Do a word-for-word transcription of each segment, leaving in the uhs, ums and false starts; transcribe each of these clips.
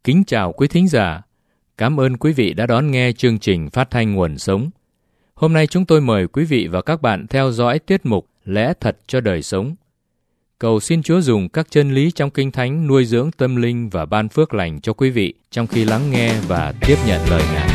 Kính chào quý thính giả. Cảm ơn quý vị đã đón nghe chương trình phát thanh Nguồn Sống. Hôm nay chúng tôi mời quý vị và các bạn theo dõi tiết mục Lẽ Thật cho Đời Sống. Cầu xin Chúa dùng các chân lý trong Kinh Thánh nuôi dưỡng tâm linh và ban phước lành cho quý vị trong khi lắng nghe và tiếp nhận lời Ngài.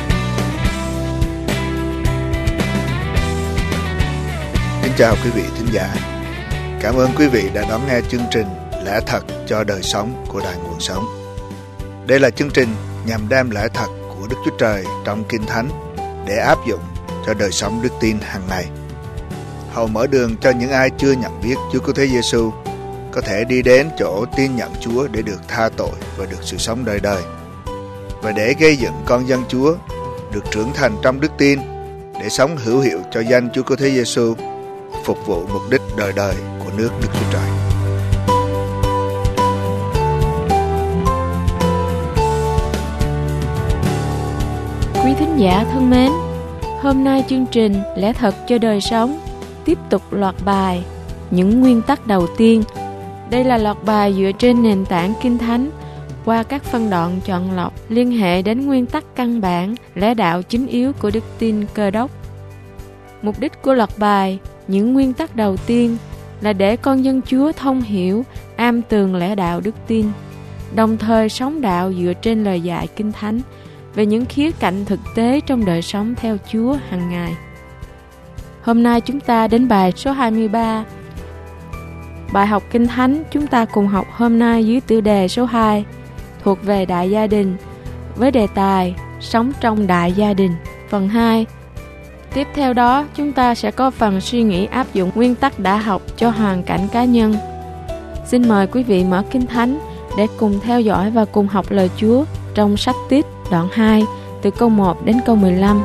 Kính chào quý vị thính giả. Cảm ơn quý vị đã đón nghe chương trình Lẽ Thật cho Đời Sống của Đài Nguồn Sống. Đây là chương trình nhằm đem lẽ thật của Đức Chúa Trời trong Kinh Thánh để áp dụng cho đời sống đức tin hàng ngày. Hầu mở đường cho những ai chưa nhận biết Chúa Cứu Thế Giêsu có thể đi đến chỗ tin nhận Chúa để được tha tội và được sự sống đời đời, và để gây dựng con dân Chúa được trưởng thành trong đức tin để sống hữu hiệu cho danh Chúa Cứu Thế Giêsu, phục vụ mục đích đời đời của nước Đức Chúa Trời. Quý thính giả thân mến, hôm nay chương trình Lẽ Thật cho Đời Sống tiếp tục loạt bài Những Nguyên Tắc Đầu Tiên. Đây là loạt bài dựa trên nền tảng Kinh Thánh qua các phân đoạn chọn lọc liên hệ đến nguyên tắc căn bản, lẽ đạo chính yếu của đức tin Cơ Đốc. Mục đích của loạt bài Những Nguyên Tắc Đầu Tiên là để con dân Chúa thông hiểu, am tường lẽ đạo đức tin, đồng thời sống đạo dựa trên lời dạy Kinh Thánh về những khía cạnh thực tế trong đời sống theo Chúa hàng ngày. Hôm nay chúng ta đến bài số hai mươi ba. Bài học Kinh Thánh chúng ta cùng học hôm nay dưới tiêu đề số hai, thuộc về đại gia đình, với đề tài Sống trong đại gia đình, phần hai. Tiếp theo đó chúng ta sẽ có phần suy nghĩ áp dụng nguyên tắc đã học cho hoàn cảnh cá nhân. Xin mời quý vị mở Kinh Thánh để cùng theo dõi và cùng học lời Chúa trong sách Tít đoạn hai từ câu một đến câu mười lăm.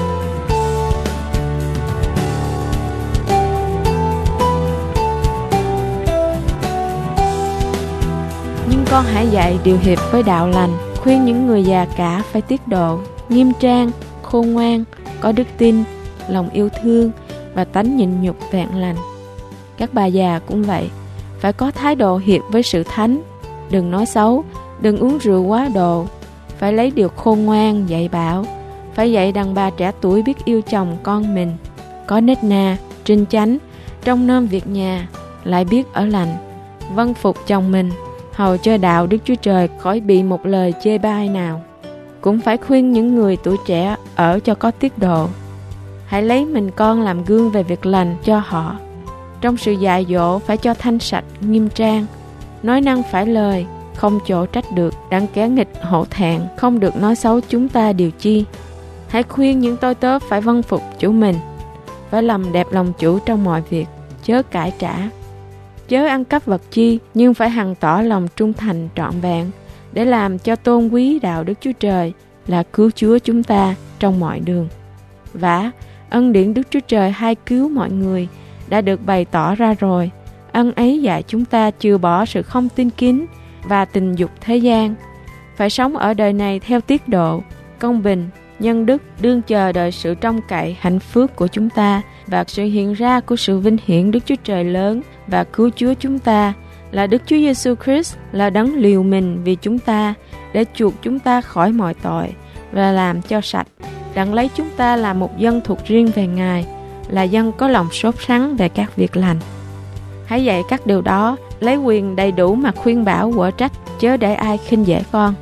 Nhưng con hãy dạy điều hiệp với đạo lành, khuyên những người già cả phải tiết độ, nghiêm trang, khôn ngoan, có đức tin, lòng yêu thương và tánh nhịn nhục vẹn lành. Các bà già cũng vậy, phải có thái độ hiệp với sự thánh, đừng nói xấu, đừng uống rượu quá độ, phải lấy điều khôn ngoan dạy bảo, phải dạy đàn bà trẻ tuổi biết yêu chồng con mình, có nết na, trinh chánh, trong nom việc nhà, lại biết ở lành, vâng phục chồng mình, hầu cho đạo Đức Chúa Trời khỏi bị một lời chê bai nào. Cũng phải khuyên những người tuổi trẻ ở cho có tiết độ. Hãy lấy mình con làm gương về việc lành cho họ. Trong sự dạy dỗ phải cho thanh sạch, nghiêm trang, nói năng phải lời, không chỗ trách được, đặng kẻ nghịch hổ thẹn, không được nói xấu chúng ta điều chi. Hãy khuyên những tôi tớ phải vâng phục chủ mình, phải làm đẹp lòng chủ trong mọi việc, chớ cãi trả, chớ ăn cắp vật chi, nhưng phải hằng tỏ lòng trung thành trọn vẹn, để làm cho tôn quý đạo Đức Chúa Trời là cứu Chúa chúng ta trong mọi đường. Vả, ân điển Đức Chúa Trời hay cứu mọi người đã được bày tỏ ra rồi. Ân ấy dạy chúng ta chừa bỏ sự không tin kính và tình dục thế gian, phải sống ở đời này theo tiết độ, công bình, nhân đức, đương chờ đợi sự trông cậy hạnh phúc của chúng ta và sự hiện ra của sự vinh hiển Đức Chúa Trời lớn và cứu Chúa chúng ta là Đức Chúa Giêsu Christ, là đấng liều mình vì chúng ta để chuộc chúng ta khỏi mọi tội và làm cho sạch, đặng lấy chúng ta làm một dân thuộc riêng về Ngài, là dân có lòng sốt sắng về các việc lành. Hãy dạy các điều đó, lấy quyền đầy đủ mà khuyên bảo quở trách, chớ để ai khinh dễ con.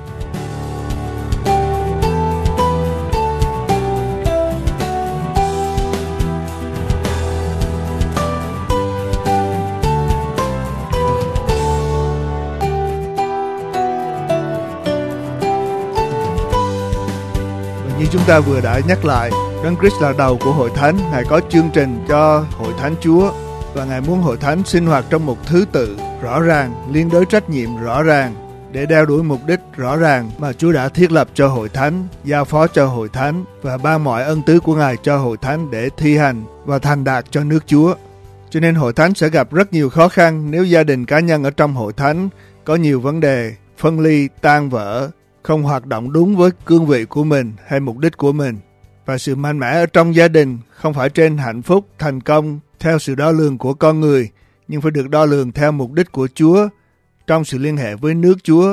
Như chúng ta vừa đã nhắc lại, Đấng Christ là đầu của hội thánh. Ngài có chương trình cho hội thánh Chúa, và Ngài muốn hội thánh sinh hoạt trong một thứ tự rõ ràng, liên đới trách nhiệm rõ ràng, để đeo đuổi mục đích rõ ràng mà Chúa đã thiết lập cho hội thánh, giao phó cho hội thánh và ban mọi ân tứ của Ngài cho hội thánh để thi hành và thành đạt cho nước Chúa. Cho nên hội thánh sẽ gặp rất nhiều khó khăn nếu gia đình cá nhân ở trong hội thánh có nhiều vấn đề phân ly, tan vỡ, không hoạt động đúng với cương vị của mình hay mục đích của mình. Và sự mạnh mẽ ở trong gia đình không phải trên hạnh phúc, thành công theo sự đo lường của con người, nhưng phải được đo lường theo mục đích của Chúa, trong sự liên hệ với nước Chúa,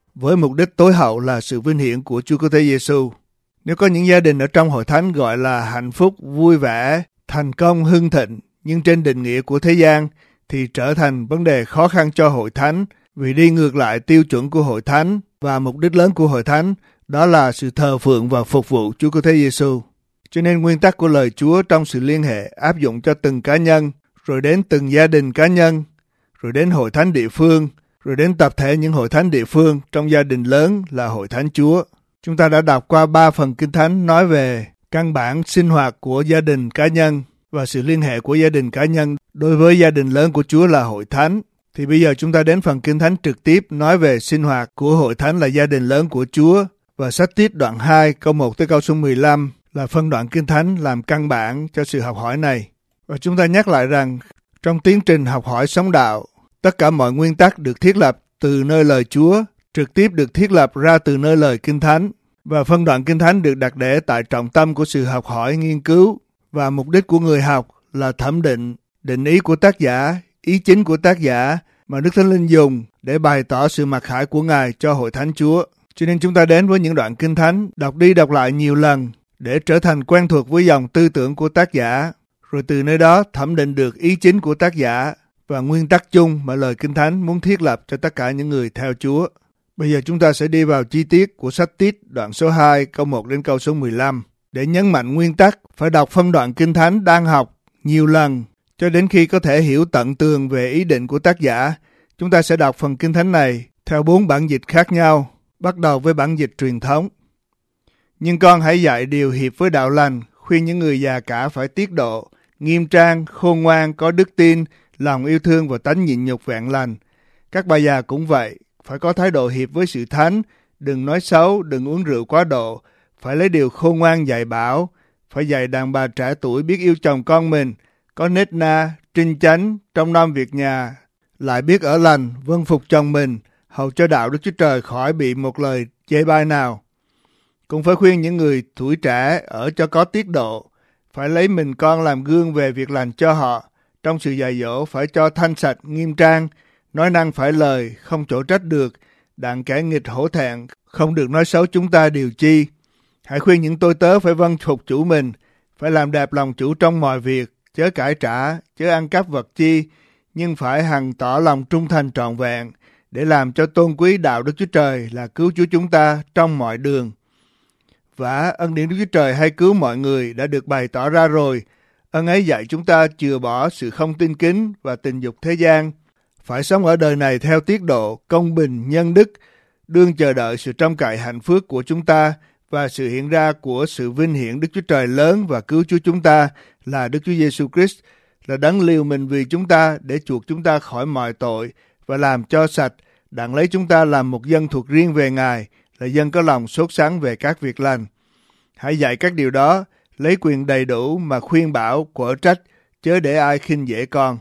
với mục đích tối hậu là sự vinh hiển của Chúa Cứu Thế Giêsu. Nếu có những gia đình ở trong hội thánh gọi là hạnh phúc, vui vẻ, thành công, hưng thịnh, nhưng trên định nghĩa của thế gian thì trở thành vấn đề khó khăn cho hội thánh, vì đi ngược lại tiêu chuẩn của hội thánh và mục đích lớn của hội thánh, đó là sự thờ phượng và phục vụ Chúa Cứu Thế Giêsu. Cho nên nguyên tắc của lời Chúa trong sự liên hệ áp dụng cho từng cá nhân, rồi đến từng gia đình cá nhân, rồi đến hội thánh địa phương, rồi đến tập thể những hội thánh địa phương trong gia đình lớn là hội thánh Chúa. Chúng ta đã đọc qua ba phần Kinh Thánh nói về căn bản sinh hoạt của gia đình cá nhân và sự liên hệ của gia đình cá nhân đối với gia đình lớn của Chúa là hội thánh. Thì bây giờ chúng ta đến phần Kinh Thánh trực tiếp nói về sinh hoạt của hội thánh là gia đình lớn của Chúa, và sách Tít đoạn hai câu một tới câu số mười lăm là phân đoạn Kinh Thánh làm căn bản cho sự học hỏi này. Và chúng ta nhắc lại rằng trong tiến trình học hỏi sống đạo, tất cả mọi nguyên tắc được thiết lập từ nơi lời Chúa, trực tiếp được thiết lập ra từ nơi lời Kinh Thánh, và phân đoạn Kinh Thánh được đặt để tại trọng tâm của sự học hỏi nghiên cứu, và mục đích của người học là thẩm định, định ý của tác giả, ý chính của tác giả mà Đức Thánh Linh dùng để bày tỏ sự mặc khải của Ngài cho hội thánh Chúa. Cho nên chúng ta đến với những đoạn Kinh Thánh, đọc đi đọc lại nhiều lần để trở thành quen thuộc với dòng tư tưởng của tác giả, rồi từ nơi đó thẩm định được ý chính của tác giả và nguyên tắc chung mà lời Kinh Thánh muốn thiết lập cho tất cả những người theo Chúa. Bây giờ chúng ta sẽ đi vào chi tiết của sách Tít đoạn số hai câu một đến câu số mười lăm để nhấn mạnh nguyên tắc phải đọc phân đoạn Kinh Thánh đang học nhiều lần cho đến khi có thể hiểu tận tường về ý định của tác giả. Chúng ta sẽ đọc phần Kinh Thánh này theo bốn bản dịch khác nhau, bắt đầu với bản dịch truyền thống. Nhưng con hãy dạy điều hiệp với đạo lành, khuyên những người già cả phải tiết độ, nghiêm trang, khôn ngoan, có đức tin, lòng yêu thương và tánh nhịn nhục vẹn lành. Các bà già cũng vậy, phải có thái độ hiệp với sự thánh, đừng nói xấu, đừng uống rượu quá độ, phải lấy điều khôn ngoan dạy bảo, phải dạy đàn bà trẻ tuổi biết yêu chồng con mình, có nết na, trinh chánh, trong nom việc nhà, lại biết ở lành, vâng phục chồng mình, hầu cho đạo Đức Chúa Trời khỏi bị một lời chê bai nào. Cũng phải khuyên những người tuổi trẻ ở cho có tiết độ, phải lấy mình con làm gương về việc lành cho họ, trong sự dạy dỗ phải cho thanh sạch, nghiêm trang, nói năng phải lời, không chỗ trách được, đặng kẻ nghịch hổ thẹn, không được nói xấu chúng ta điều chi. Hãy khuyên những tôi tớ phải vâng phục chủ mình, phải làm đẹp lòng chủ trong mọi việc, chớ cãi trả, chớ ăn cắp vật chi, nhưng phải hằng tỏ lòng trung thành trọn vẹn, để làm cho tôn quý đạo Đức Chúa Trời là cứu Chúa chúng ta trong mọi đường. Và ân điển Đức Chúa Trời hay cứu mọi người đã được bày tỏ ra rồi. Ân ấy dạy chúng ta chừa bỏ sự không tin kính và tình dục thế gian, phải sống ở đời này theo tiết độ, công bình, nhân đức, đương chờ đợi sự trông cậy hạnh phúc của chúng ta và sự hiện ra của sự vinh hiển Đức Chúa Trời lớn và cứu Chúa chúng ta là Đức Chúa Giêsu Christ, là đấng liều mình vì chúng ta để chuộc chúng ta khỏi mọi tội và làm cho sạch, đặng lấy chúng ta làm một dân thuộc riêng về Ngài, là dân có lòng sốt sắng về các việc lành. Hãy dạy các điều đó, lấy quyền đầy đủ mà khuyên bảo, quở trách, chớ để ai khinh dễ con.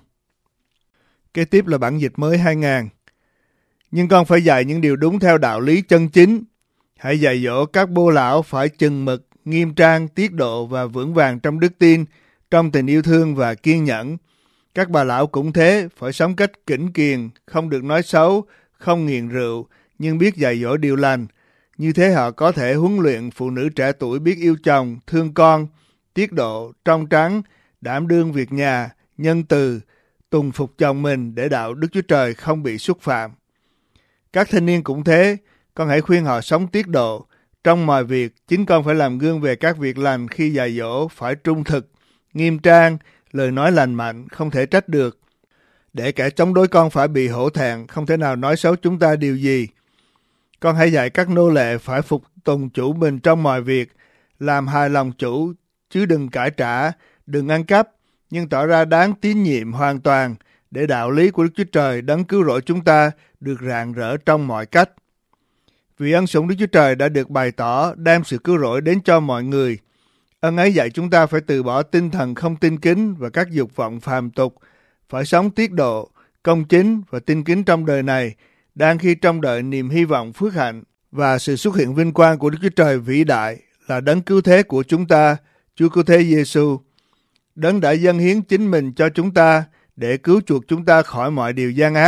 Kế tiếp là bản dịch mới hai nghìn. Nhưng con phải dạy những điều đúng theo đạo lý chân chính. Hãy dạy dỗ các bô lão phải chừng mực, nghiêm trang, tiết độ và vững vàng trong đức tin, trong tình yêu thương và kiên nhẫn. Các bà lão cũng thế, phải sống cách kỉnh kiền, không được nói xấu, không nghiện rượu, nhưng biết dạy dỗ điều lành. Như thế họ có thể huấn luyện phụ nữ trẻ tuổi biết yêu chồng, thương con, tiết độ, trong trắng, đảm đương việc nhà, nhân từ, tùng phục chồng mình để đạo Đức Chúa Trời không bị xúc phạm. Các thanh niên cũng thế, con hãy khuyên họ sống tiết độ. Trong mọi việc, chính con phải làm gương về các việc lành khi dạy dỗ, phải trung thực, nghiêm trang, lời nói lành mạnh, không thể trách được. Để kẻ chống đối con phải bị hổ thẹn, không thể nào nói xấu chúng ta điều gì. Con hãy dạy các nô lệ phải phục tùng chủ mình trong mọi việc, làm hài lòng chủ, chứ đừng cãi trả, đừng ăn cắp, nhưng tỏ ra đáng tín nhiệm hoàn toàn, để đạo lý của Đức Chúa Trời đấng cứu rỗi chúng ta được rạng rỡ trong mọi cách. Vì ân sủng Đức Chúa Trời đã được bày tỏ, đem sự cứu rỗi đến cho mọi người. Ân ấy dạy chúng ta phải từ bỏ tinh thần không tin kính và các dục vọng phàm tục, phải sống tiết độ, công chính và tin kính trong đời này, đang khi trông đợi niềm hy vọng phước hạnh và sự xuất hiện vinh quang của Đức Chúa Trời vĩ đại là đấng cứu thế của chúng ta, Chúa Cứu Thế Giêsu. Đấng đã dâng hiến chính mình cho chúng ta để cứu chuộc chúng ta khỏi mọi điều gian ác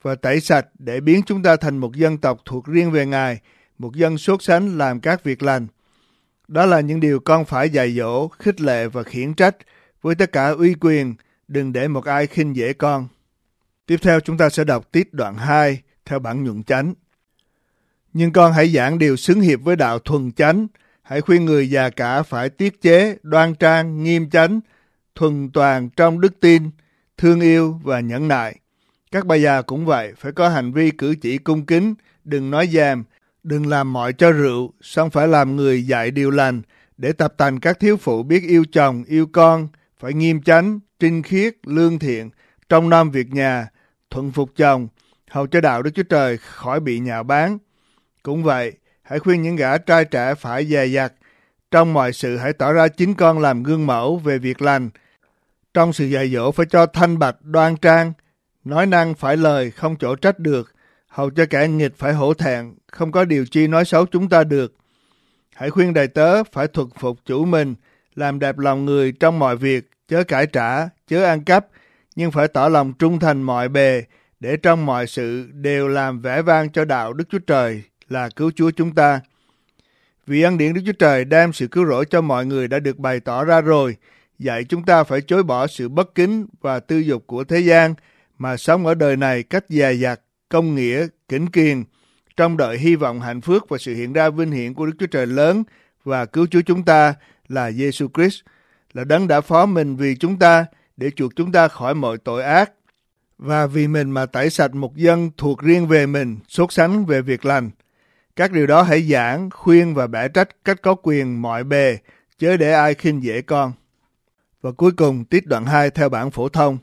và tẩy sạch để biến chúng ta thành một dân tộc thuộc riêng về Ngài, một dân sốt sắng làm các việc lành. Đó là những điều con phải dạy dỗ, khích lệ và khiển trách với tất cả uy quyền, đừng để một ai khinh dễ con. Tiếp theo chúng ta sẽ đọc Tít đoạn hai theo bản nhuận chánh. Nhưng con hãy giảng điều xứng hiệp với đạo thuần chánh, hãy khuyên người già cả phải tiết chế, đoan trang, nghiêm chánh, thuần toàn trong đức tin, thương yêu và nhẫn nại. Các bà già cũng vậy, phải có hành vi cử chỉ cung kính, đừng nói dàm, đừng làm mọi cho rượu, song phải làm người dạy điều lành, để tập tành các thiếu phụ biết yêu chồng, yêu con, phải nghiêm chánh, trinh khiết, lương thiện, trong nom việc nhà, thuận phục chồng, hầu cho đạo Đức Chúa Trời khỏi bị nhạo báng. Cũng vậy, hãy khuyên những gã trai trẻ phải dè dặt, trong mọi sự hãy tỏ ra chính con làm gương mẫu về việc lành. Trong sự dạy dỗ phải cho thanh bạch đoan trang, nói năng phải lời không chỗ trách được, hầu cho kẻ nghịch phải hổ thẹn, không có điều chi nói xấu chúng ta được. Hãy khuyên đầy tớ phải thuận phục chủ mình, làm đẹp lòng người trong mọi việc, chớ cãi trả, chớ ăn cắp, nhưng phải tỏ lòng trung thành mọi bề, để trong mọi sự đều làm vẻ vang cho đạo Đức Chúa Trời là cứu Chúa chúng ta. Vì ân điển Đức Chúa Trời đem sự cứu rỗi cho mọi người đã được bày tỏ ra rồi, dạy chúng ta phải chối bỏ sự bất kính và tư dục của thế gian, mà sống ở đời này cách dè dặt, công nghĩa, kính kiền, trong đợi hy vọng hạnh phúc và sự hiện ra vinh hiển của Đức Chúa Trời lớn và cứu Chúa chúng ta là Giêsu Christ, là đấng đã phó mình vì chúng ta để chuộc chúng ta khỏi mọi tội ác, và vì mình mà tẩy sạch một dân thuộc riêng về mình, sốt sắng về việc lành. Các điều đó hãy giảng, khuyên và bẻ trách cách có quyền mọi bề, chớ để ai khinh dễ con. Và cuối cùng, Tít đoạn hai theo bản phổ thông.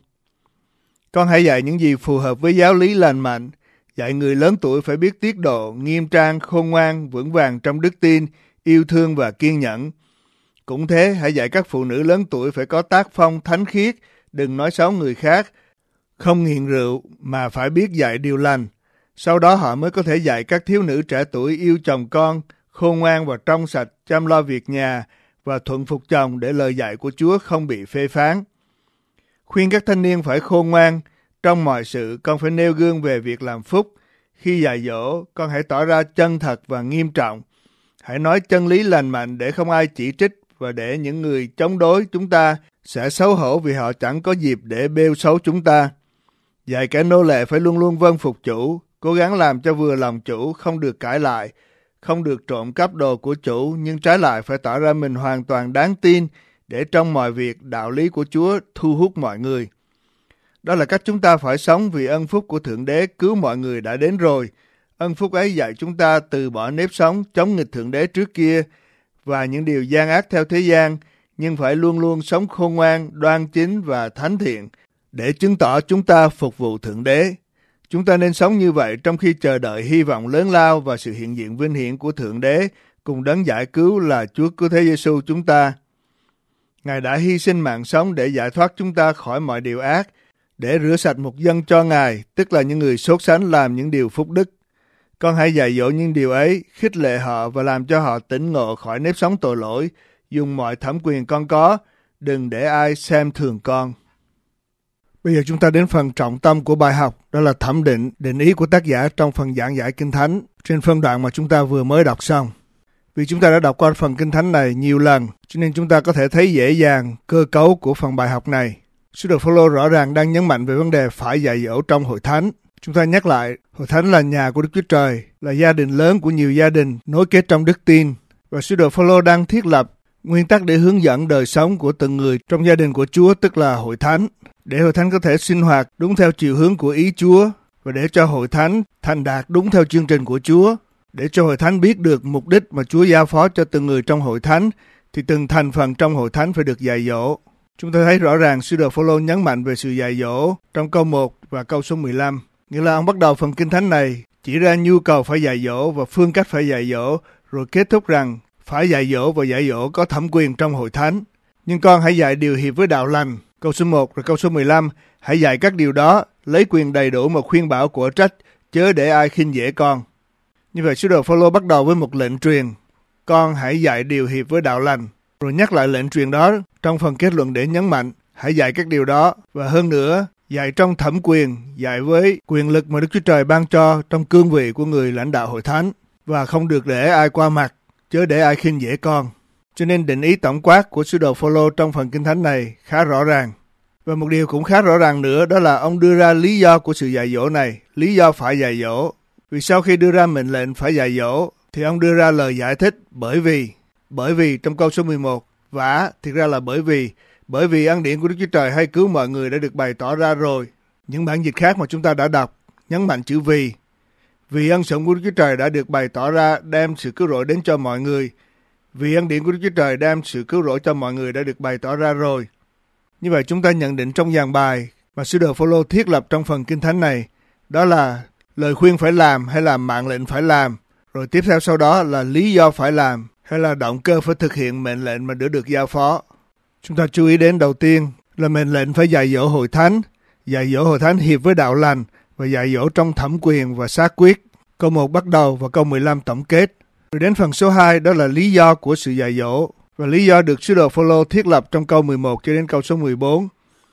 Con hãy dạy những gì phù hợp với giáo lý lành mạnh, dạy người lớn tuổi phải biết tiết độ, nghiêm trang, khôn ngoan, vững vàng trong đức tin, yêu thương và kiên nhẫn. Cũng thế, hãy dạy các phụ nữ lớn tuổi phải có tác phong thánh khiết, đừng nói xấu người khác, không nghiện rượu mà phải biết dạy điều lành. Sau đó họ mới có thể dạy các thiếu nữ trẻ tuổi yêu chồng con, khôn ngoan và trong sạch, chăm lo việc nhà và thuận phục chồng để lời dạy của Chúa không bị phê phán. Khuyên các thanh niên phải khôn ngoan, trong mọi sự con phải nêu gương về việc làm phúc. Khi dạy dỗ, con hãy tỏ ra chân thật và nghiêm trọng. Hãy nói chân lý lành mạnh để không ai chỉ trích và để những người chống đối chúng ta sẽ xấu hổ vì họ chẳng có dịp để bêu xấu chúng ta. Dạy kẻ nô lệ phải luôn luôn vâng phục chủ, cố gắng làm cho vừa lòng chủ, không được cãi lại, không được trộm cắp đồ của chủ, nhưng trái lại phải tỏ ra mình hoàn toàn đáng tin để trong mọi việc đạo lý của Chúa thu hút mọi người. Đó là cách chúng ta phải sống vì ân phúc của Thượng Đế cứu mọi người đã đến rồi. Ân phúc ấy dạy chúng ta từ bỏ nếp sống chống nghịch Thượng Đế trước kia và những điều gian ác theo thế gian, nhưng phải luôn luôn sống khôn ngoan, đoan chính và thánh thiện để chứng tỏ chúng ta phục vụ Thượng Đế. Chúng ta nên sống như vậy trong khi chờ đợi hy vọng lớn lao và sự hiện diện vinh hiển của Thượng Đế cùng đấng giải cứu là Chúa Cứu Thế Giêsu chúng ta. Ngài đã hy sinh mạng sống để giải thoát chúng ta khỏi mọi điều ác, để rửa sạch một dân cho Ngài, tức là những người sốt sắng làm những điều phúc đức. Con hãy dạy dỗ những điều ấy, khích lệ họ và làm cho họ tỉnh ngộ khỏi nếp sống tội lỗi, dùng mọi thẩm quyền con có, đừng để ai xem thường con. Bây giờ chúng ta đến phần trọng tâm của bài học, đó là thẩm định, định ý của tác giả trong phần giảng giải Kinh Thánh, trên phân đoạn mà chúng ta vừa mới đọc xong. Vì chúng ta đã đọc qua phần Kinh Thánh này nhiều lần, cho nên chúng ta có thể thấy dễ dàng cơ cấu của phần bài học này. Sứ đồ Phao-lô rõ ràng đang nhấn mạnh về vấn đề phải dạy dỗ trong hội thánh. Chúng ta nhắc lại, hội thánh là nhà của Đức Chúa Trời, là gia đình lớn của nhiều gia đình nối kết trong đức tin. Và sứ đồ Phao-lô đang thiết lập nguyên tắc để hướng dẫn đời sống của từng người trong gia đình của Chúa, tức là hội thánh, để hội thánh có thể sinh hoạt đúng theo chiều hướng của ý Chúa và để cho hội thánh thành đạt đúng theo chương trình của Chúa. Để cho hội thánh biết được mục đích mà Chúa giao phó cho từng người trong hội thánh, thì từng thành phần trong hội thánh phải được dạy dỗ. Chúng ta thấy rõ ràng sứ đồ Phao-lô nhấn mạnh về sự dạy dỗ trong câu một và câu số mười lăm. Nghĩa là ông bắt đầu phần Kinh Thánh này chỉ ra nhu cầu phải dạy dỗ và phương cách phải dạy dỗ, rồi kết thúc rằng phải dạy dỗ và dạy dỗ có thẩm quyền trong hội thánh. Nhưng con hãy dạy điều hiệp với đạo lành. Câu số một và câu số mười lăm, hãy dạy các điều đó, lấy quyền đầy đủ mà khuyên bảo của trách, chớ để ai khinh dễ con. Như vậy, sứ đồ Phao-lô bắt đầu với một lệnh truyền, con hãy dạy điều hiệp với đạo lành, rồi nhắc lại lệnh truyền đó trong phần kết luận để nhấn mạnh, hãy dạy các điều đó, và hơn nữa, dạy trong thẩm quyền, dạy với quyền lực mà Đức Chúa Trời ban cho trong cương vị của người lãnh đạo hội thánh, và không được để ai qua mặt, chớ để ai khinh dễ con. Cho nên định ý tổng quát của sứ đồ Phôlô trong phần Kinh Thánh này khá rõ ràng. Và một điều cũng khá rõ ràng nữa, đó là ông đưa ra lý do của sự dạy dỗ này, lý do phải dạy dỗ. Vì sau khi đưa ra mệnh lệnh phải dạy dỗ, thì ông đưa ra lời giải thích bởi vì, bởi vì trong câu số mười một, vả, thực ra là bởi vì, bởi vì ân điển của Đức Chúa Trời hay cứu mọi người đã được bày tỏ ra rồi. Những bản dịch khác mà chúng ta đã đọc, nhấn mạnh chữ vì. Vì ân sủng của Đức Chúa Trời đã được bày tỏ ra đem sự cứu rỗi đến cho mọi người. Vì ân điển của Đức Chúa Trời đem sự cứu rỗi cho mọi người đã được bày tỏ ra rồi. Như vậy chúng ta nhận định trong dàn bài mà sứ đồ Phôlô thiết lập trong phần Kinh Thánh này, đó là lời khuyên phải làm hay là mạng lệnh phải làm, rồi tiếp theo sau đó là lý do phải làm hay là động cơ phải thực hiện mệnh lệnh mà đã được giao phó. Chúng ta chú ý đến đầu tiên là mệnh lệnh phải dạy dỗ hội thánh, dạy dỗ hội thánh hiệp với đạo lành và dạy dỗ trong thẩm quyền và xác quyết. Câu một bắt đầu và câu mười lăm tổng kết. Rồi đến phần số hai, đó là lý do của sự dạy dỗ, và lý do được sứ đồ Phôlô thiết lập trong câu mười một cho đến câu số mười bốn.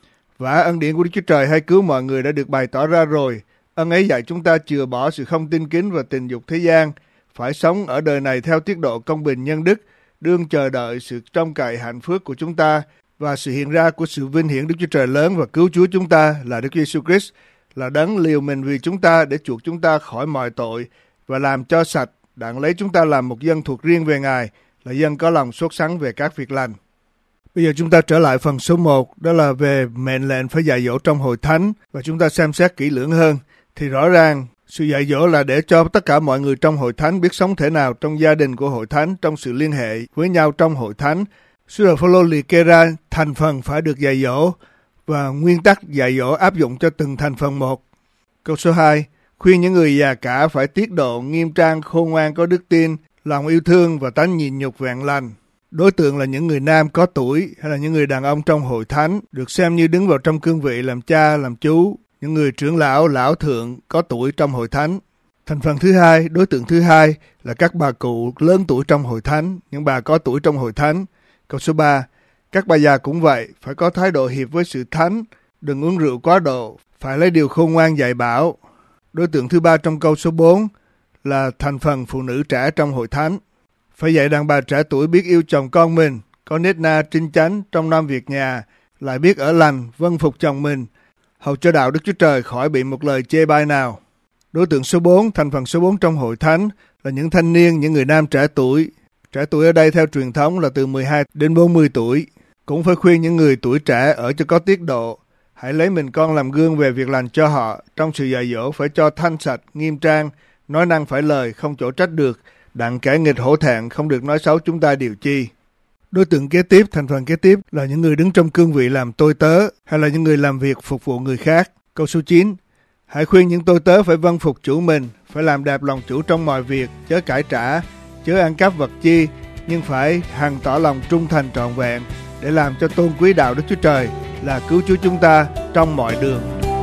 Và ân điển của Đức Chúa Trời hay cứu mọi người đã được bày tỏ ra rồi. Ân ấy dạy chúng ta chừa bỏ sự không tin kính và tình dục thế gian, phải sống ở đời này theo tiết độ công bình nhân đức, đương chờ đợi sự trông cậy hạnh phúc của chúng ta và sự hiện ra của sự vinh hiển Đức Chúa Trời lớn và cứu Chúa chúng ta là Đức Giêsu Christ, là đấng liều mình vì chúng ta để chuộc chúng ta khỏi mọi tội và làm cho sạch, đặng lấy chúng ta làm một dân thuộc riêng về Ngài, là dân có lòng sốt sắng về các việc lành. Bây giờ chúng ta trở lại phần số một, đó là về mệnh lệnh phải dạy dỗ trong hội thánh, và chúng ta xem xét kỹ lưỡng hơn. Thì rõ ràng, sự dạy dỗ là để cho tất cả mọi người trong hội thánh biết sống thế nào trong gia đình của hội thánh, trong sự liên hệ với nhau trong hội thánh. Sứ đồ Phôlô liệt kê ra thành phần phải được dạy dỗ và nguyên tắc dạy dỗ áp dụng cho từng thành phần một. Câu số hai, khuyên những người già cả phải tiết độ, nghiêm trang, khôn ngoan, có đức tin, lòng yêu thương và tánh nhịn nhục vẹn lành. Đối tượng là những người nam có tuổi hay là những người đàn ông trong hội thánh, được xem như đứng vào trong cương vị làm cha, làm chú, những người trưởng lão, lão thượng có tuổi trong hội thánh. Thành phần thứ hai, đối tượng thứ hai là các bà cụ lớn tuổi trong hội thánh, những bà có tuổi trong hội thánh. Câu số ba, các bà già cũng vậy, phải có thái độ hiệp với sự thánh, đừng uống rượu quá độ, phải lấy điều khôn ngoan dạy bảo. Đối tượng thứ ba trong câu số bốn là thành phần phụ nữ trẻ trong hội thánh. Phải dạy đàn bà trẻ tuổi biết yêu chồng con mình, có nết na trinh chánh trong năm việc nhà, lại biết ở lành, vâng phục chồng mình, hầu cho đạo Đức Chúa Trời khỏi bị một lời chê bai nào. Đối tượng số bốn, thành phần số bốn trong hội thánh là những thanh niên, những người nam trẻ tuổi. Trẻ tuổi ở đây theo truyền thống là từ mười hai đến bốn mươi tuổi. Cũng phải khuyên những người tuổi trẻ ở cho có tiết độ. Hãy lấy mình con làm gương về việc lành cho họ. Trong sự dạy dỗ phải cho thanh sạch, nghiêm trang, nói năng phải lời, không chỗ trách được, đặng kẻ nghịch hổ thẹn, không được nói xấu chúng ta điều chi. Đối tượng kế tiếp, thành phần kế tiếp là những người đứng trong cương vị làm tôi tớ hay là những người làm việc phục vụ người khác. Câu số chín, hãy khuyên những tôi tớ phải vâng phục chủ mình, phải làm đẹp lòng chủ trong mọi việc, chớ cãi trả, chớ ăn cắp vật chi, nhưng phải hằng tỏ lòng trung thành trọn vẹn để làm cho tôn quý đạo Đức Chúa Trời là cứu Chúa chúng ta trong mọi đường.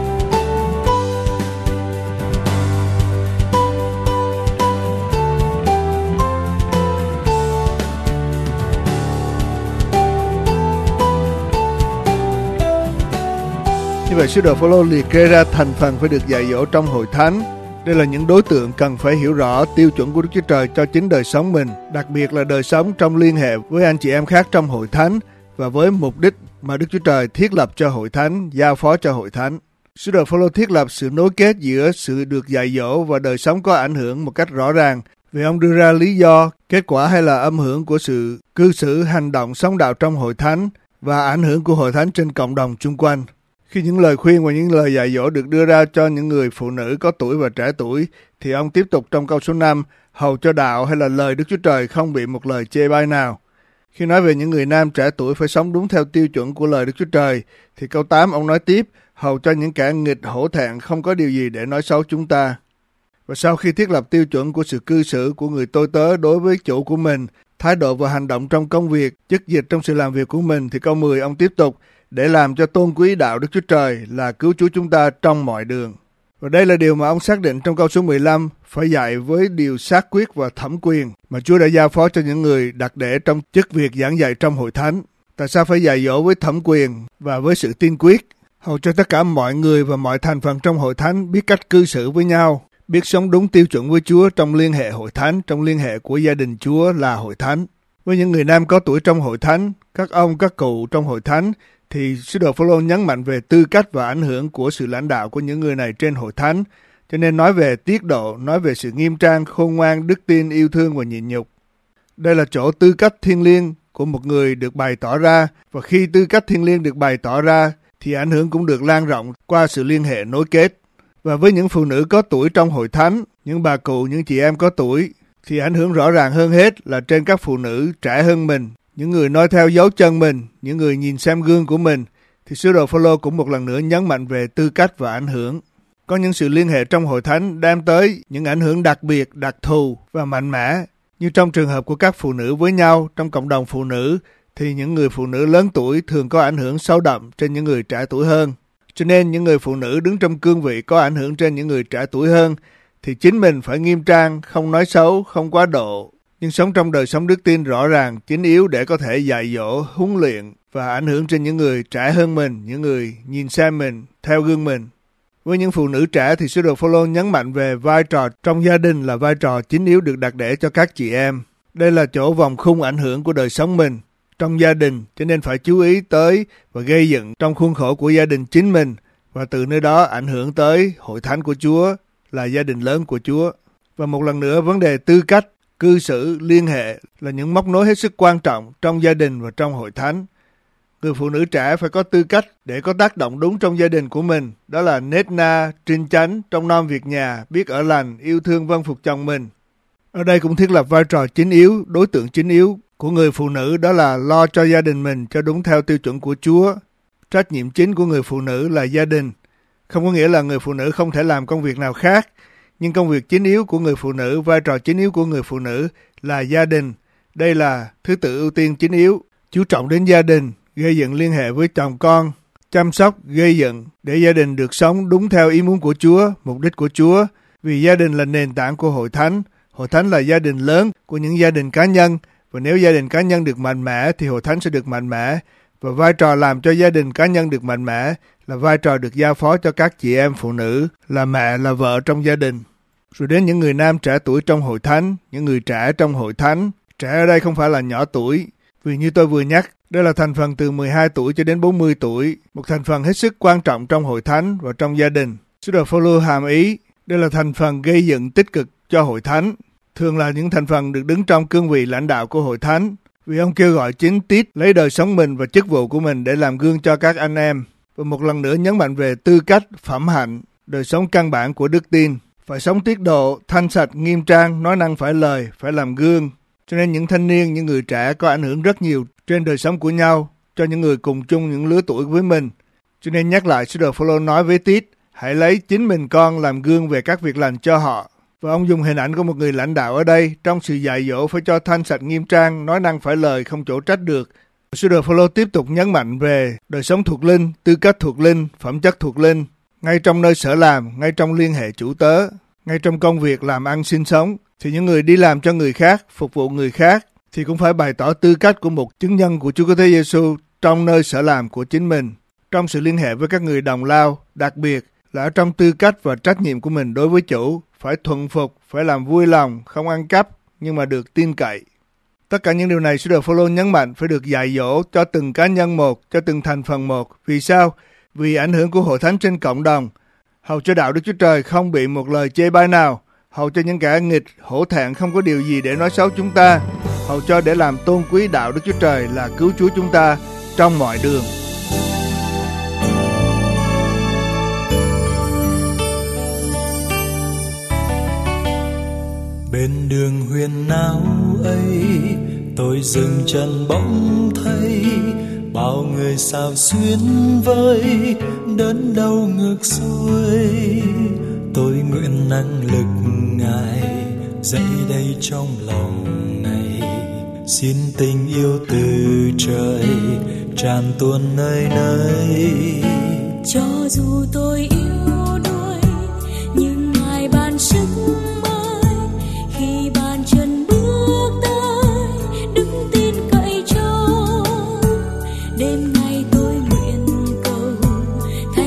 Như vậy, sứ đồ Phôlô liệt kê ra thành phần phải được dạy dỗ trong hội thánh. Đây là những đối tượng cần phải hiểu rõ tiêu chuẩn của Đức Chúa Trời cho chính đời sống mình, đặc biệt là đời sống trong liên hệ với anh chị em khác trong hội thánh và với mục đích mà Đức Chúa Trời thiết lập cho hội thánh, giao phó cho hội thánh. Sứ đồ Phôlô thiết lập sự nối kết giữa sự được dạy dỗ và đời sống có ảnh hưởng một cách rõ ràng, vì ông đưa ra lý do, kết quả hay là âm hưởng của sự cư xử, hành động, sống đạo trong hội thánh và ảnh hưởng của hội thánh trên cộng đồng chung quanh. Khi những lời khuyên và những lời dạy dỗ được đưa ra cho những người phụ nữ có tuổi và trẻ tuổi, thì ông tiếp tục trong câu số năm, hầu cho đạo hay là lời Đức Chúa Trời không bị một lời chê bai nào. Khi nói về những người nam trẻ tuổi phải sống đúng theo tiêu chuẩn của lời Đức Chúa Trời, thì câu tám ông nói tiếp, hầu cho những kẻ nghịch hổ thẹn không có điều gì để nói xấu chúng ta. Và sau khi thiết lập tiêu chuẩn của sự cư xử của người tôi tớ đối với chủ của mình, thái độ và hành động trong công việc, chức dịch trong sự làm việc của mình, thì câu mười ông tiếp tục, để làm cho tôn quý đạo Đức Chúa Trời là cứu Chúa chúng ta trong mọi đường. Và đây là điều mà ông xác định trong câu số mười lăm, phải dạy với điều xác quyết và thẩm quyền mà Chúa đã giao phó cho những người đặt để trong chức việc giảng dạy trong hội thánh. Tại sao phải dạy dỗ với thẩm quyền và với sự tin quyết? hầu cho tất cả mọi người và mọi thành phần trong hội thánh biết cách cư xử với nhau, biết sống đúng tiêu chuẩn với Chúa trong liên hệ hội thánh, trong liên hệ của gia đình Chúa là hội thánh. Với những người nam có tuổi trong hội thánh, các ông, các cụ trong hội thánh, thì sứ đồ Phao-lô nhấn mạnh về tư cách và ảnh hưởng của sự lãnh đạo của những người này trên hội thánh. Cho nên nói về tiết độ, nói về sự nghiêm trang, khôn ngoan, đức tin, yêu thương và nhịn nhục. Đây là chỗ tư cách thiêng liêng của một người được bày tỏ ra, và khi tư cách thiêng liêng được bày tỏ ra, thì ảnh hưởng cũng được lan rộng qua sự liên hệ nối kết. Và với những phụ nữ có tuổi trong hội thánh, những bà cụ, những chị em có tuổi, thì ảnh hưởng rõ ràng hơn hết là trên các phụ nữ trẻ hơn mình, những người noi theo dấu chân mình, những người nhìn xem gương của mình, thì sứ đồ Phao-lô cũng một lần nữa nhấn mạnh về tư cách và ảnh hưởng. Có những sự liên hệ trong hội thánh đem tới những ảnh hưởng đặc biệt, đặc thù và mạnh mẽ, như trong trường hợp của các phụ nữ với nhau trong cộng đồng phụ nữ, thì những người phụ nữ lớn tuổi thường có ảnh hưởng sâu đậm trên những người trẻ tuổi hơn. Cho nên những người phụ nữ đứng trong cương vị có ảnh hưởng trên những người trẻ tuổi hơn, thì chính mình phải nghiêm trang, không nói xấu, không quá độ, nhưng sống trong đời sống đức tin rõ ràng, chính yếu để có thể dạy dỗ, huấn luyện và ảnh hưởng trên những người trẻ hơn mình, những người nhìn xem mình, theo gương mình. Với những phụ nữ trẻ thì sứ đồ Phao-lô nhấn mạnh về vai trò trong gia đình là vai trò chính yếu được đặt để cho các chị em. Đây là chỗ vòng khung ảnh hưởng của đời sống mình trong gia đình, cho nên phải chú ý tới và gây dựng trong khuôn khổ của gia đình chính mình, và từ nơi đó ảnh hưởng tới hội thánh của Chúa, là gia đình lớn của Chúa. Và một lần nữa, vấn đề tư cách, cư xử, liên hệ là những móc nối hết sức quan trọng trong gia đình và trong hội thánh. Người phụ nữ trẻ phải có tư cách để có tác động đúng trong gia đình của mình, đó là nết na, trinh chánh, trông nom việc nhà, biết ở lành, yêu thương vâng phục chồng mình. Ở đây cũng thiết lập vai trò chính yếu, đối tượng chính yếu của người phụ nữ, đó là lo cho gia đình mình cho đúng theo tiêu chuẩn của Chúa. Trách nhiệm chính của người phụ nữ là gia đình. Không có nghĩa là người phụ nữ không thể làm công việc nào khác, nhưng công việc chính yếu của người phụ nữ, vai trò chính yếu của người phụ nữ là gia đình. Đây là thứ tự ưu tiên chính yếu, chú trọng đến gia đình, gây dựng liên hệ với chồng con, chăm sóc, gây dựng để gia đình được sống đúng theo ý muốn của Chúa, mục đích của Chúa. Vì gia đình là nền tảng của hội thánh, hội thánh là gia đình lớn của những gia đình cá nhân, và nếu gia đình cá nhân được mạnh mẽ thì hội thánh sẽ được mạnh mẽ. Và vai trò làm cho gia đình cá nhân được mạnh mẽ là vai trò được giao phó cho các chị em phụ nữ, là mẹ, là vợ trong gia đình. Rồi đến những người nam trẻ tuổi trong hội thánh, những người trẻ trong hội thánh. Trẻ ở đây không phải là nhỏ tuổi, vì như tôi vừa nhắc, đây là thành phần từ mười hai tuổi cho đến bốn mươi tuổi, một thành phần hết sức quan trọng trong hội thánh và trong gia đình. Sứ đồ Phao-lô hàm ý, đây là thành phần gây dựng tích cực cho hội thánh, thường là những thành phần được đứng trong cương vị lãnh đạo của hội thánh, vì ông kêu gọi chính Tít lấy đời sống mình và chức vụ của mình để làm gương cho các anh em. Và một lần nữa nhấn mạnh về tư cách, phẩm hạnh, đời sống căn bản của đức tin. Phải sống tiết độ, thanh sạch, nghiêm trang, nói năng phải lời, phải làm gương. Cho nên những thanh niên, những người trẻ có ảnh hưởng rất nhiều trên đời sống của nhau, cho những người cùng chung những lứa tuổi với mình. Cho nên nhắc lại, sứ đồ Phao-lô nói với Tít, hãy lấy chính mình con làm gương về các việc lành cho họ. Và ông dùng hình ảnh của một người lãnh đạo ở đây, trong sự dạy dỗ phải cho thanh sạch nghiêm trang, nói năng phải lời, không chỗ trách được. Sứ đồ Phao-lô tiếp tục nhấn mạnh về đời sống thuộc linh, tư cách thuộc linh, phẩm chất thuộc linh, ngay trong nơi sở làm, ngay trong liên hệ chủ tớ, ngay trong công việc làm ăn sinh sống, thì những người đi làm cho người khác, phục vụ người khác, thì cũng phải bày tỏ tư cách của một chứng nhân của Chúa Cứu Thế Giêsu trong nơi sở làm của chính mình, trong sự liên hệ với các người đồng lao, đặc biệt là ở trong tư cách và trách nhiệm của mình đối với chủ, phải thuận phục, phải làm vui lòng, không ăn cắp, nhưng mà được tin cậy. Tất cả những điều này sứ đồ Phao-lô nhấn mạnh phải được dạy dỗ cho từng cá nhân một, cho từng thành phần một. Vì sao? Vì ảnh hưởng của hội thánh trên cộng đồng, hầu cho đạo Đức Chúa Trời không bị một lời chê bai nào, hầu cho những kẻ nghịch, hổ thẹn không có điều gì để nói xấu chúng ta, hầu cho để làm tôn quý đạo Đức Chúa Trời là cứu Chúa chúng ta trong mọi đường. Bên đường huyền áo ấy, tôi dừng chân bỗng thấy bao người xao xuyến với đớn đau ngược xuôi. Tôi nguyện năng lực Ngài dậy đây trong lòng này, xin tình yêu từ trời tràn tuôn nơi nơi. Cho dù tôi yếu đuối nhưng Ngài ban sức mới, khi bàn chân bước tới đức tin cậy trông. Đêm nay tôi nguyện cầu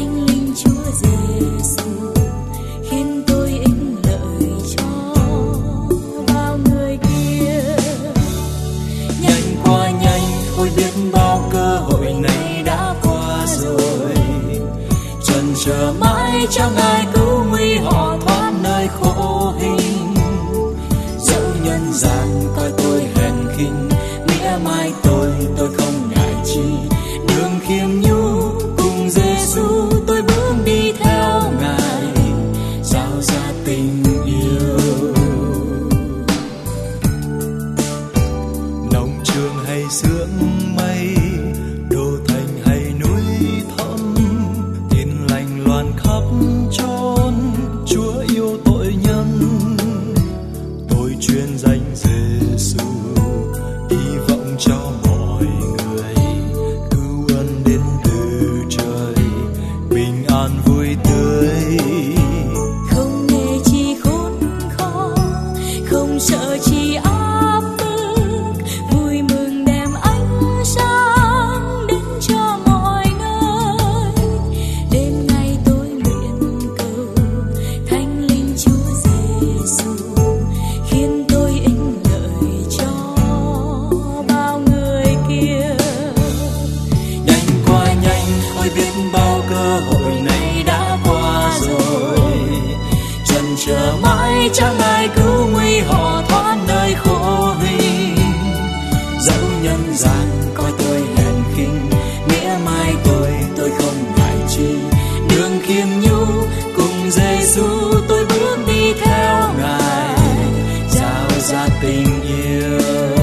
mãi chẳng ai cứu nguy họ thoát nơi khổ hình. Dẫu nhân gian coi tôi hèn khinh, mỉa mai tôi tôi không ngại chi. Đường khiêm nhu cùng Giêsu tôi bước đi theo Ngài, giao ra tình yêu. Nông trường hay sương mây, đô thành hay núi thẳm, tin lành loan khắp chốn, Chúa yêu tội nhân. Tôi chuyên danh Giêsu, hy vọng cho mọi người, cứu ân đến từ trời, bình an vui tươi. Không nề chi khốn khó, không sợ chi áp bức, vui mừng đem ánh sáng đến cho mọi nơi. Đêm nay tôi nguyện cầu Thánh Linh Chúa Giêsu khiến tôi ích lợi cho bao người kia. Nhanh qua nhanh, ôi biết bao cơ hội này đã qua rồi. Chần chờ mãi chẳng ai cứu nguy họ thoát nơi khổ hình. Dẫu nhân gian coi tôi hèn khinh, mỉa mai tôi tôi không ngại chi. Đường khiêm nhu cùng Giêsu tôi bước đi theo Ngài, giao ra tình yêu.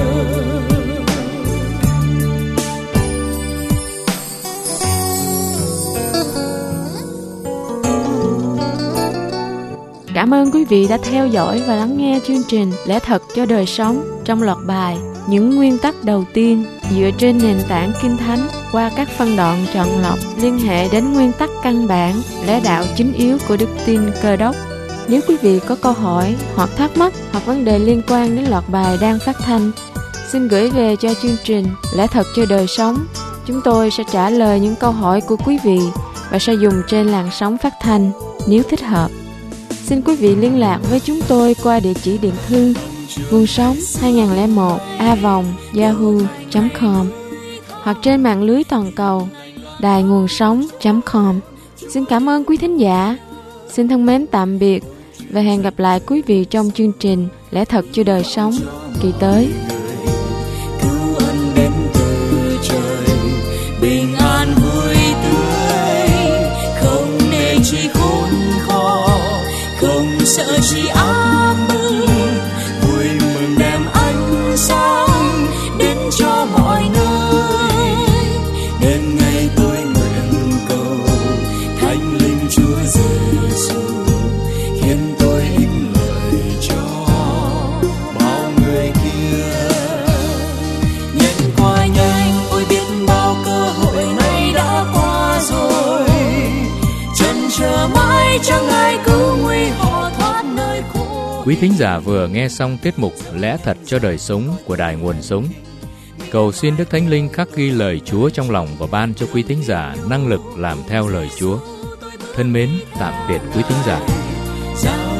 Cảm ơn quý vị đã theo dõi và lắng nghe chương trình Lẽ Thật cho Đời Sống trong loạt bài Những Nguyên Tắc Đầu Tiên dựa trên nền tảng Kinh Thánh qua các phân đoạn chọn lọc liên hệ đến nguyên tắc căn bản, lẽ đạo chính yếu của đức tin Cơ Đốc. Nếu quý vị có câu hỏi hoặc thắc mắc hoặc vấn đề liên quan đến loạt bài đang phát thanh, xin gửi về cho chương trình Lẽ Thật cho Đời Sống. Chúng tôi sẽ trả lời những câu hỏi của quý vị và sẽ dùng trên làn sóng phát thanh nếu thích hợp. Xin quý vị liên lạc với chúng tôi qua địa chỉ điện thư nguồn sống hai không không một a vòng yahoo chấm com hoặc trên mạng lưới toàn cầu đài nguồn sống chấm com. Xin cảm ơn quý thính giả. Xin thân mến tạm biệt và hẹn gặp lại quý vị trong chương trình Lẽ Thật cho Đời Sống kỳ tới. Cứu ân đến từ trời, bình an vui tươi. Không nề chi khốn khó, không sợ chi áp bức, vui mừng đem ánh sáng đến cho mọi nơi. Đêm ngày tôi nguyện cầu Thánh Linh Chúa Giêsu khiến tôi ích lợi cho bao người kia. Nhanh qua nhanh, ôi biết bao cơ hội này đã qua rồi. Chần chờ mãi chẳng ai cứu nguy họ thoát nơi khổ. Quý thính giả vừa nghe xong tiết mục Lẽ Thật cho Đời Sống của Đài Nguồn Sống. Cầu xin Đức Thánh Linh khắc ghi lời Chúa trong lòng và ban cho quý thính giả năng lực làm theo lời Chúa. Thân mến, tạm biệt quý thính giả.